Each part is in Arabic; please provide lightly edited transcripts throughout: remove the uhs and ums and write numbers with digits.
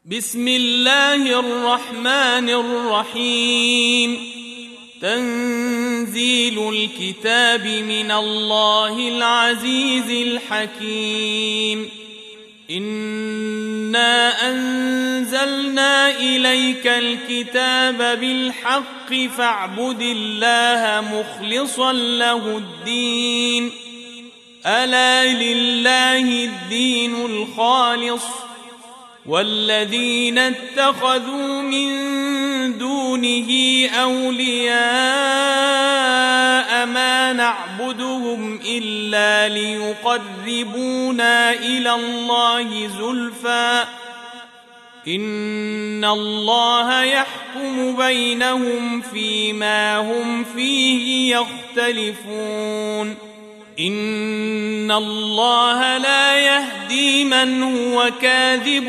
بسم الله الرحمن الرحيم. تنزيل الكتاب من الله العزيز الحكيم. إنا أنزلنا إليك الكتاب بالحق فاعبد الله مخلصا له الدين. ألا لله الدين الخالص والذين اتخذوا من دونه أولياء ما نعبدهم إلا ليقربونا إلى الله زلفى إن الله يحكم بينهم فيما هم فيه يختلفون. إن الله لا يهدي من هو كاذب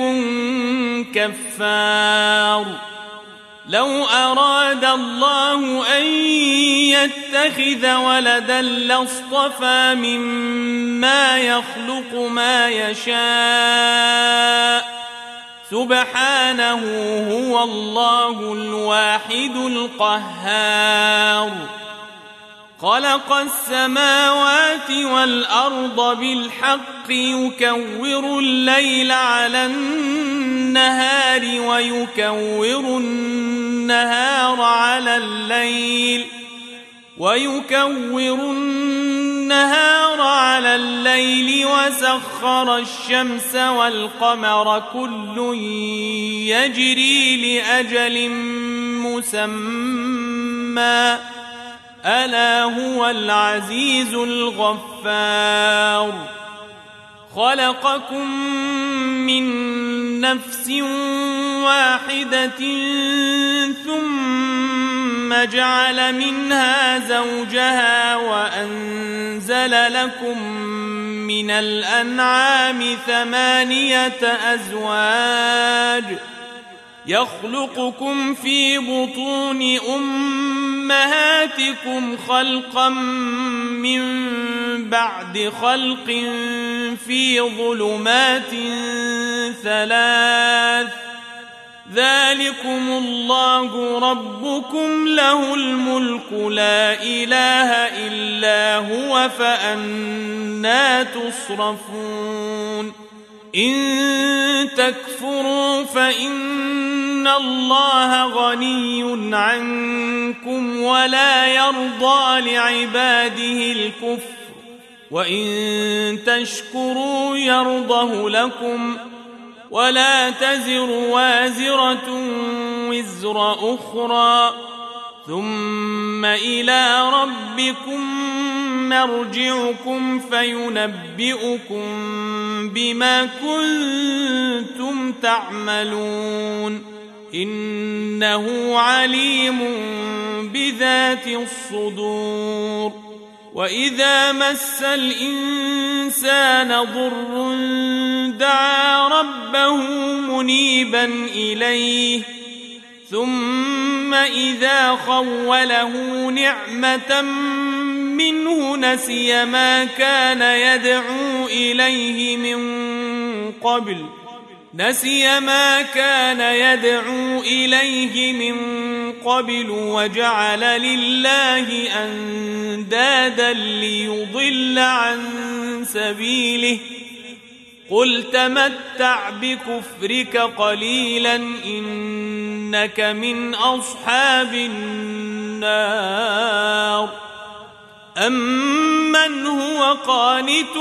كفار. لو أراد الله أن يتخذ ولدا لاصطفى مما يخلق ما يشاء سبحانه هو الله الواحد القهار. خلق السماوات والأرض بالحق يكور الليل على النهار ويكور النهار على الليل وسخر الشمس والقمر كل يجري لأجل مسمى ألا هو العزيز الغفار. خلقكم من نفس واحدة ثم جعل منها زوجها وأنزل لكم من الأنعام 8 أزواج يخلقكم في بطون أمهاتكم خلقا من بعد خلق في ظلمات 3 ذلكم الله ربكم له الملك لا إله إلا هو فأنى تصرفون. إن تكفروا فإن الله غني عنكم ولا يرضى لعباده الكفر وإن تشكروا يرضه لكم ولا تزر وازرة وزر أخرى ثم إلى ربكم مرجعكم فينبئكم بما كنتم تعملون. إنه عليم بذات الصدور. وإذا مس الإنسان ضر دعا ربه منيبا إليه ثم إذا خوله نعمة منه نسي ما كان يدعو إليه من قبل وجعل لله أندادا ليضل عن سبيله. قل تمتع بكفرك قليلا إنك من أصحاب النار. أمن هو قانت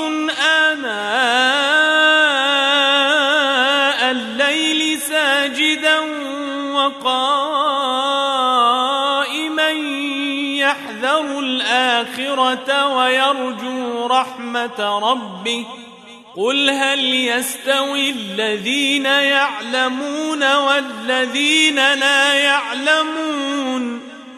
آناء الليل ساجدا وقائما يحذر الآخرة ويرجو رحمة ربه قل هل يستوي الذين يعلمون والذين لا يعلمون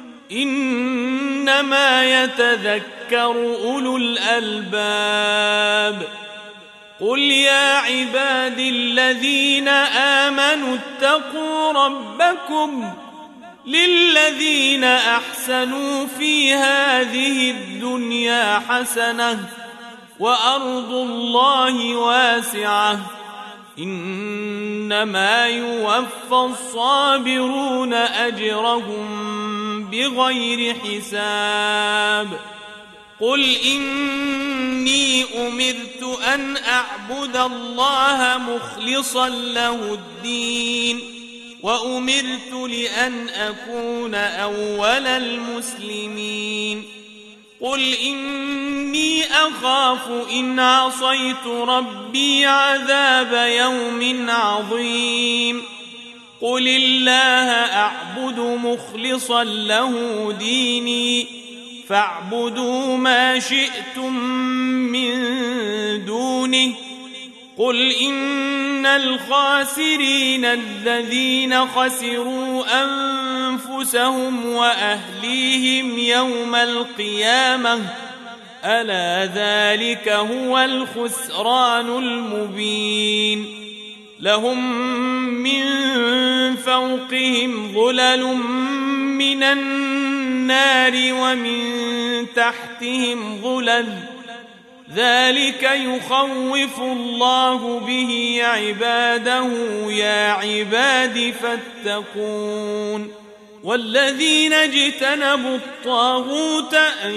إنما يتذكر أولو الألباب. قل يا عبادي الذين آمنوا اتقوا ربكم للذين أحسنوا في هذه الدنيا حسنة وأرض الله واسعة إنما يوفى الصابرون أجرهم بغير حساب قل إني أمرت أن أعبد الله مخلصا له الدين وأمرت لأن أكون أول المسلمين قل إني أخاف إن عصيت ربي عذاب يوم عظيم قل الله أعبد مخلصا له ديني فاعبدوا ما شئتم من دونه قل إن الخاسرين الذين خسروا أنفسهم وأهليهم يوم القيامة ألا ذلك هو الخسران المبين لهم من فوقهم ظلل من النار ومن تحتهم ظلل ذلك يخوف الله به عباده يا عباد فاتقون والذين اجتنبوا الطاغوت أن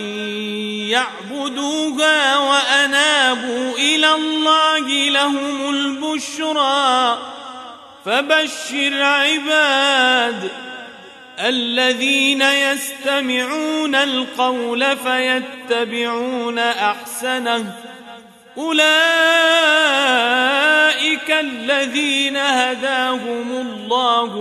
يعبدوها وأنابوا إلى الله لهم البشرى فبشر عباد الذين يستمعون القول فيتبعون أحسنه أولئك الذين هداهم الله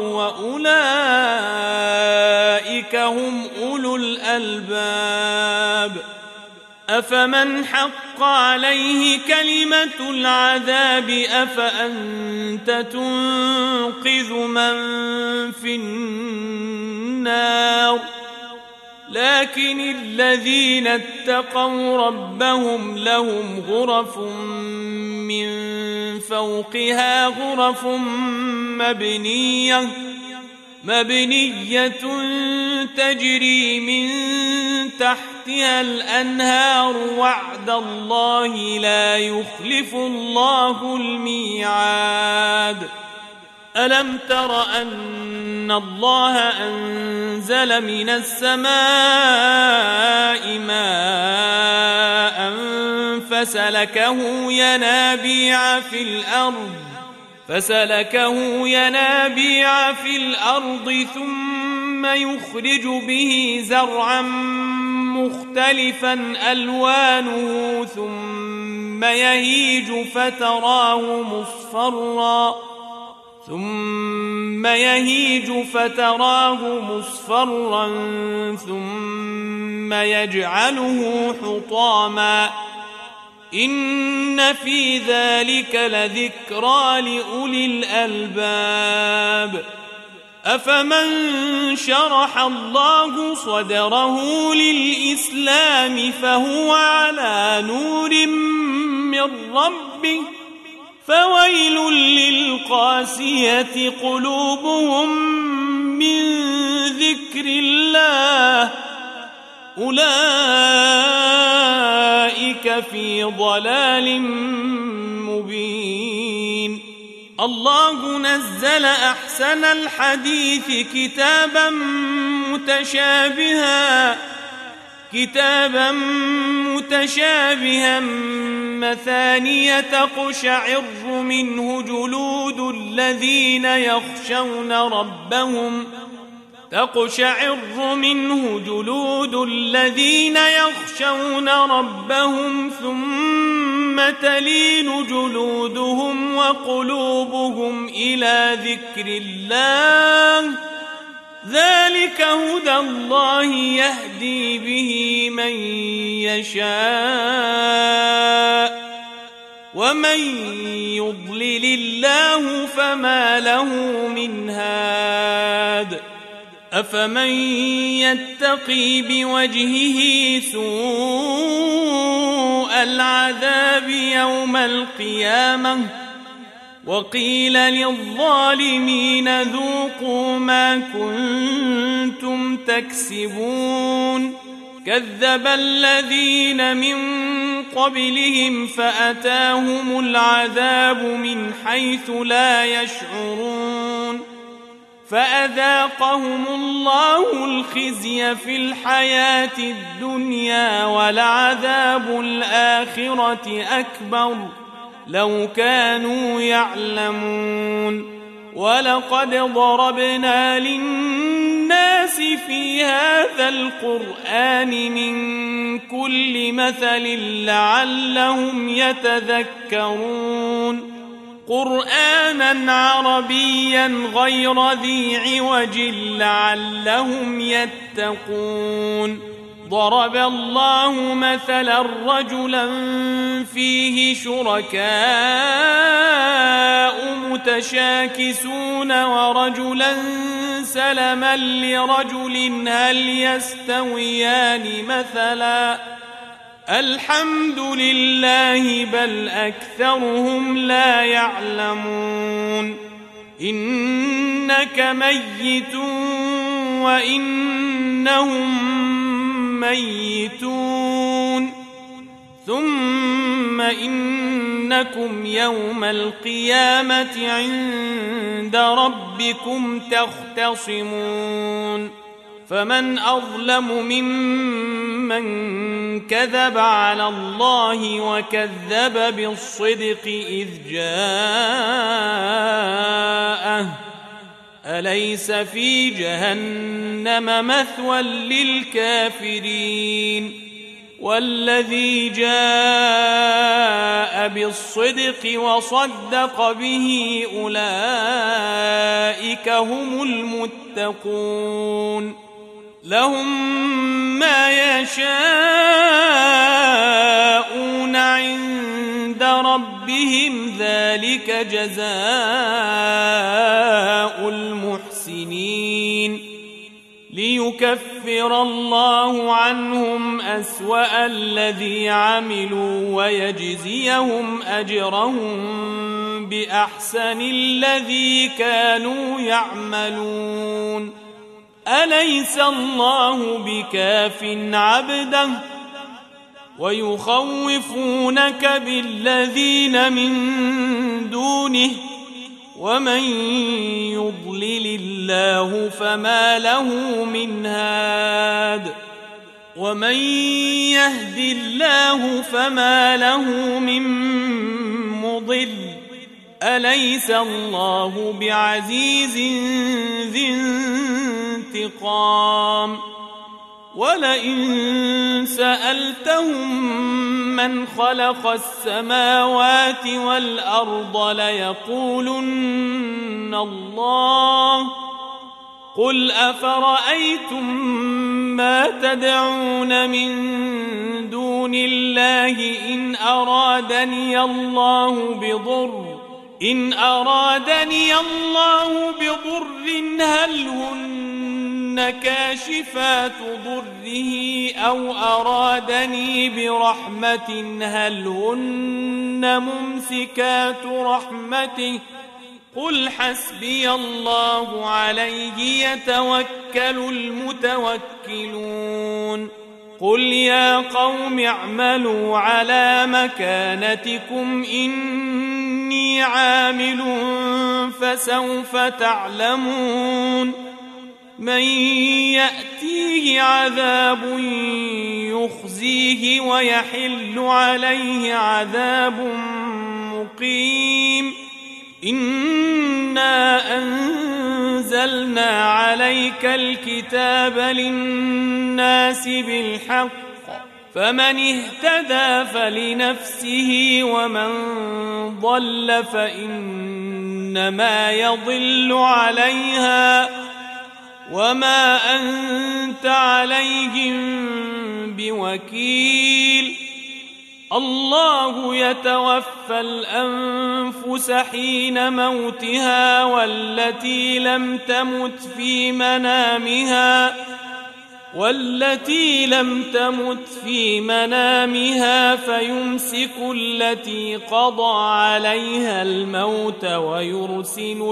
وأولئك هم أولو الألباب أفمن حق عليه كلمة العذاب أفأنت تنقذ من في النار لكن الذين اتقوا ربهم لهم غرف من فوقها غرف مبنية تجري من تحتها الأنهار وعد الله لا يخلف الله الميعاد ألم تر أن الله أنزل من السماء ماء فسلكه ينابيع في الأرض ثم يخرج به زرعا مختلفا ألوانه ثم يهيج فتراه مصفرا ثم يجعله حطاما إن في ذلك لذكرى لأولي الألباب أفمن شرح الله صدره للإسلام فهو على نور من ربه فويل للقاسية قلوبهم من ذكر الله أولئك في ضلال مبين الله نزل أحسن الحديث كتابا متشابها مثانية تقشعر منه جلود الذين يخشون ربهم ثم تلين جلودهم وقلوبهم إلى ذكر الله ذلك هدى الله يهدي به من يشاء ومن يضلل الله فما له من هاد أفمن يتقي بوجهه سوء العذاب يوم القيامة وقيل للظالمين ذوقوا ما كنتم تكسبون كذب الذين من قبلهم فأتاهم العذاب من حيث لا يشعرون فأذاقهم الله الخزي في الحياة الدنيا ولعذاب الآخرة أكبر لو كانوا يعلمون ولقد ضربنا للناس في هذا القرآن من كل مثل لعلهم يتذكرون قرآنا عربيا غير ذي عوج لعلهم يتقون ضرب الله مثلا رجلا فيه شركاء متشاكسون ورجلا سلما لرجل هل يستويان مثلا الحمد لله بل أكثرهم لا يعلمون إنك ميت وإنهم ميتون ثم إنكم يوم القيامة عند ربكم تختصمون فمن أظلم ممن كذب على الله وكذب بالصدق إذ جاءه أليس في جهنم مثوى للكافرين والذي جاء بالصدق وصدق به أولئك هم المتقون لهم ما يشاءون عند ربهم ذلك جزاء المحسنين ليكفر الله عنهم أسوأ الذي عملوا ويجزيهم أجرهم بأحسن الذي كانوا يعملون أليس الله بكاف عبده ويخوفونك بالذين من دونه ومن يضلل الله فما له من هاد ومن يهد الله فما له من مضل أليس الله بعزيز ذي انتقام ولئن سألتهم من خلق السماوات والأرض ليقولن الله قل أفرأيتم ما تدعون من دون الله إن أرادني الله بضر هل هن كاشفات ضره أو أرادني برحمة هل هن ممسكات رحمته قل حسبي الله عليه يتوكل المتوكلون قل يا قوم اعملوا على مكانتكم إني عامل فسوف تعلمون من يأتيه عذاب يخزيه ويحل عليه عذاب مقيم إنا أنزلنا عليك الكتاب للناس بالحق فمن اهتدى فلنفسه ومن ضل فإنما يضل عليها وما أنت عليهم بوكيل الله يتوفى الأنفس حين موتها والتي لم تمت في منامها فيمسك التي قضى عليها الموت ويرسل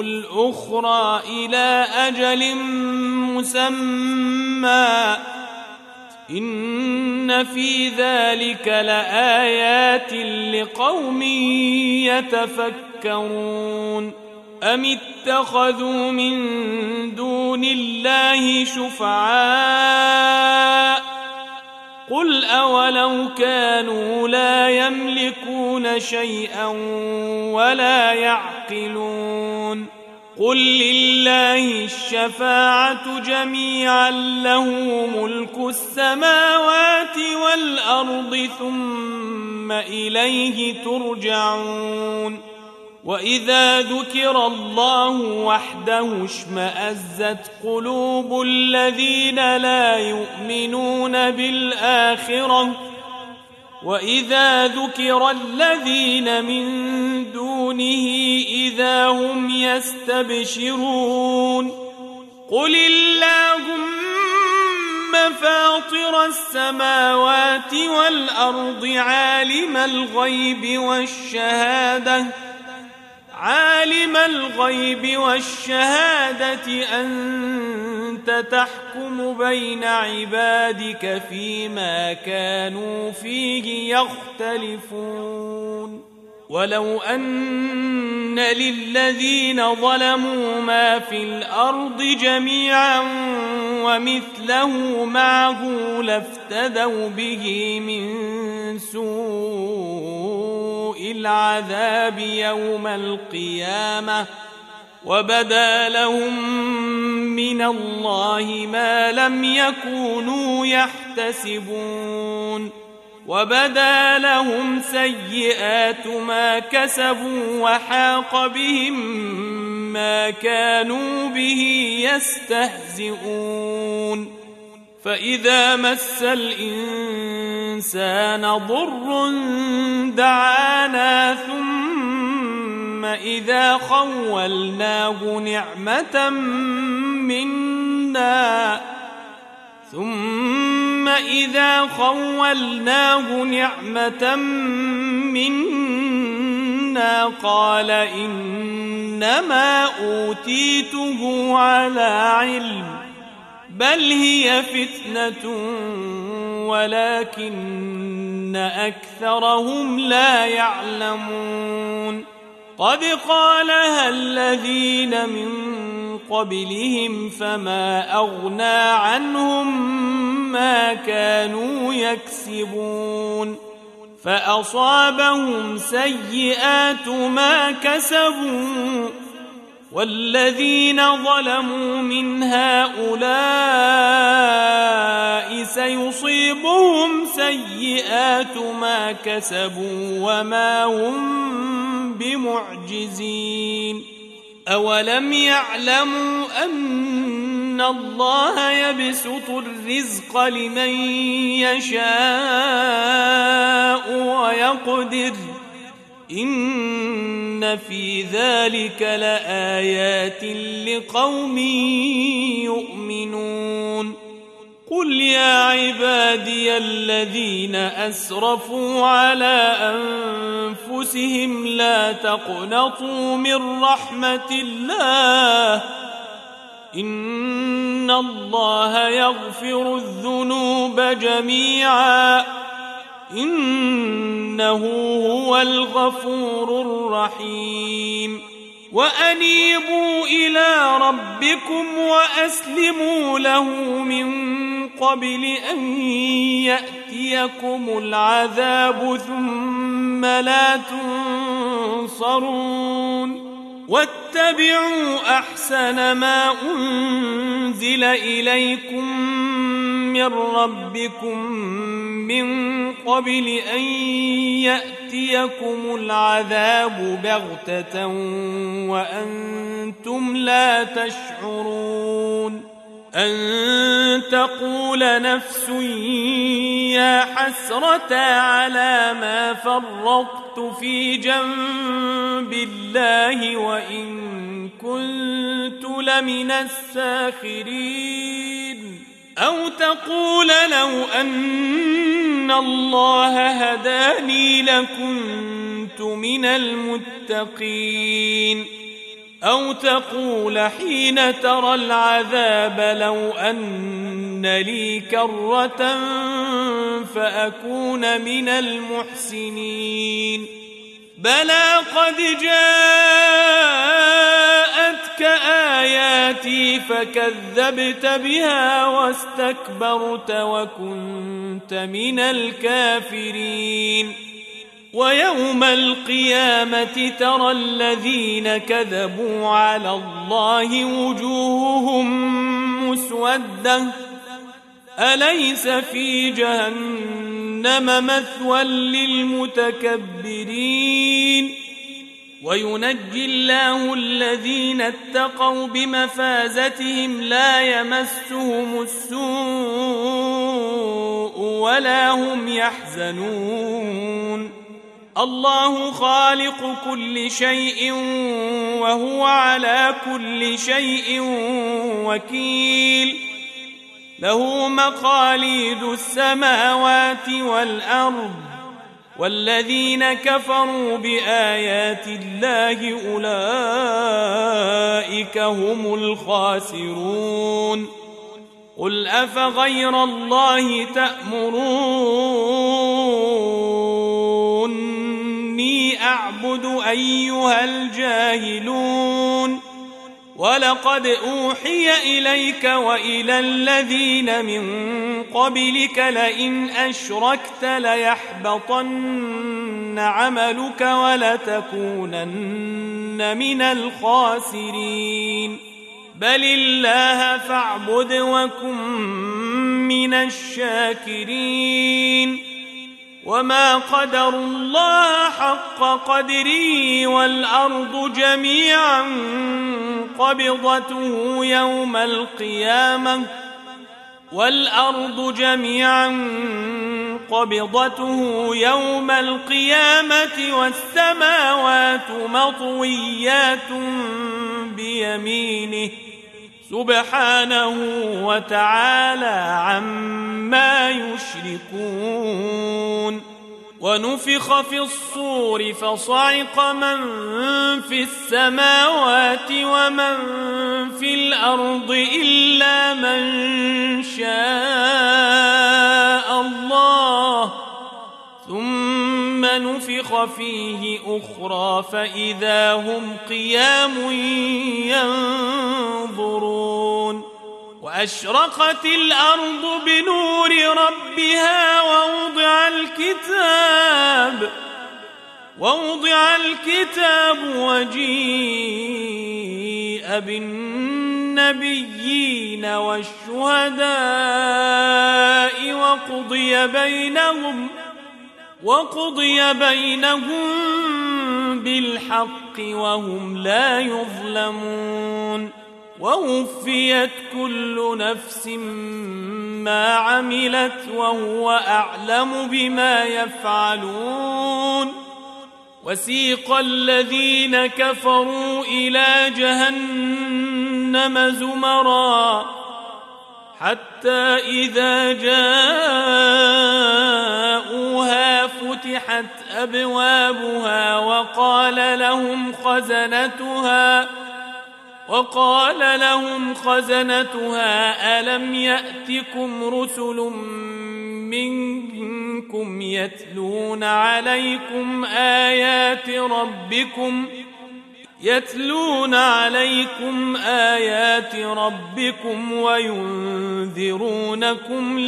الأخرى إلى أجل مسمى إن في ذلك لآيات لقوم يتفكرون أم اتخذوا من دون الله شفعاء قل أولو كانوا لا يملكون شيئا ولا يعقلون قل لله الشفاعة جميعا له ملك السماوات والأرض ثم إليه ترجعون وإذا ذكر الله وحده اشمأزت قلوب الذين لا يؤمنون بالآخرة وإذا ذكر الذين من دونه إذا هم يستبشرون قل اللهم فاطر السماوات والأرض عالم الغيب والشهادة أنت تحكم بين عبادك فيما كانوا فيه يختلفون ولو أن للذين ظلموا ما في الأرض جميعا ومثله معه لافتدوا به من سوء العذاب يوم القيامة وبدا لهم من الله ما لم يكونوا يحتسبون وبدا لهم سيئات ما كسبوا وحاق بهم ما كانوا به يستهزئون فإذا مس الإنسان ضر دعانا ثم إذا خولناه نعمة منا قال إنما أوتيته على علم بل هي فتنة ولكن أكثرهم لا يعلمون قد قالها الذين من قبلهم فما أغنى عنهم ما كانوا يكسبون فأصابهم سيئات ما كسبوا والذين ظلموا من هؤلاء سيصيبهم سيئات ما كسبوا وما هم بمعجزين أولم يعلموا أن الله يبسط الرزق لمن يشاء ويقدر إن في ذلك لآيات لقوم يؤمنون قل يا عبادي الذين أسرفوا على أنفسهم لا تقنطوا من رحمة الله إن الله يغفر الذنوب جميعا إنه هو الغفور الرحيم وأنيبوا إلى ربكم وأسلموا له من قبل أن يأتيكم العذاب ثم لا تنصرون واتبعوا أحسن ما أنزل إليكم من ربكم من قبل أن يأتيكم العذاب بغتة وأنتم لا تشعرون أن تقول نفس يا حسرة على ما فرطت في جنب الله وإن كنت لمن الساخرين أو تقول لو أن الله هداني لكنت من المتقين أو تقول حين ترى العذاب لو أن لي كرة فأكون من المحسنين بلى قد جاءتك آياتي فكذبت بها واستكبرت وكنت من الكافرين ويوم القيامة ترى الذين كذبوا على الله وجوههم مسودة أليس في جهنم مثوى للمتكبرين وينجي الله الذين اتقوا بمفازتهم لا يمسهم السوء ولا هم يحزنون الله خالق كل شيء وهو على كل شيء وكيل له مقاليد السماوات والأرض والذين كفروا بآيات الله أولئك هم الخاسرون قل أفغير الله تأمروني أعبد أيها الجاهلون ولقد أوحي إليك وإلى الذين من قبلك لئن أشركت ليحبطن عملك ولتكونن من الخاسرين بل الله فاعبد وكن من الشاكرين وما قدروا الله حق قدره والأرض جميعا قبضته يوم القيامة والسماوات مطويات بيمينه سبحانه وتعالى عما يشركون ونفخ في الصور فصعق من في السماوات ومن في الأرض إلا من شاء الله ثم نفخ فيه أخرى فإذا هم قيام ينظرون وأشرقت الأرض بنور ربها ووضع الكتاب وجيء بالنبيين والشهداء وقضي بينهم بالحق وهم لا يظلمون ووفيت كل نفس ما عملت وهو أعلم بما يفعلون وسيق الذين كفروا إلى جهنم زمرا حتى إذا جاءوها فتحت أبوابها وقال لهم خزنتها ألم يأتكم رسل منكم يتلون عليكم آيات ربكم وينذرونكم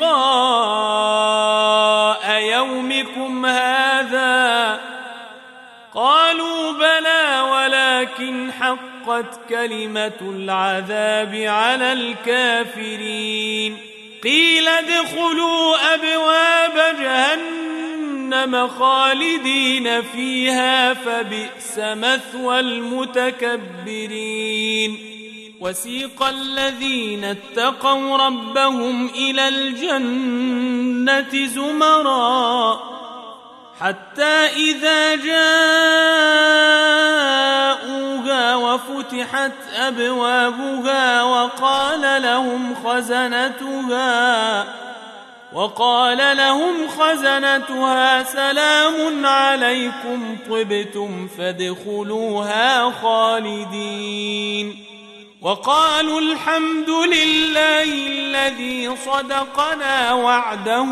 لقاء يومكم هذا قالوا بلى ولكن حقت كلمة العذاب على الكافرين قيل ادخلوا أبواب جهنم خالدين فيها فبئس مثوى المتكبرين وسيق الذين اتقوا ربهم إلى الجنة زمرا حتى إذا جاءوها وفتحت أبوابها وقال لهم خزنتها سلام عليكم طبتم فادخلوها خالدين وقالوا الحمد لله الذي صدقنا وعده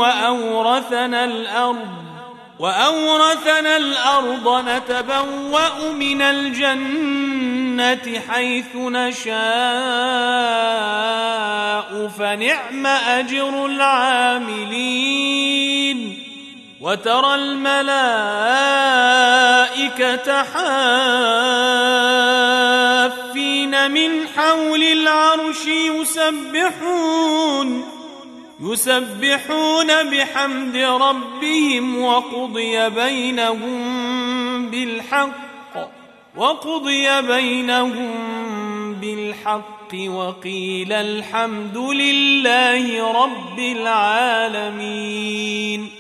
وأورثنا الأرض نتبوأ من الجنة حيث نشاء فنعم أجر العاملين وترى الملائكة حافين من حول العرش يسبحون بحمد ربهم وقضي بينهم بالحق وقيل الحمد لله رب العالمين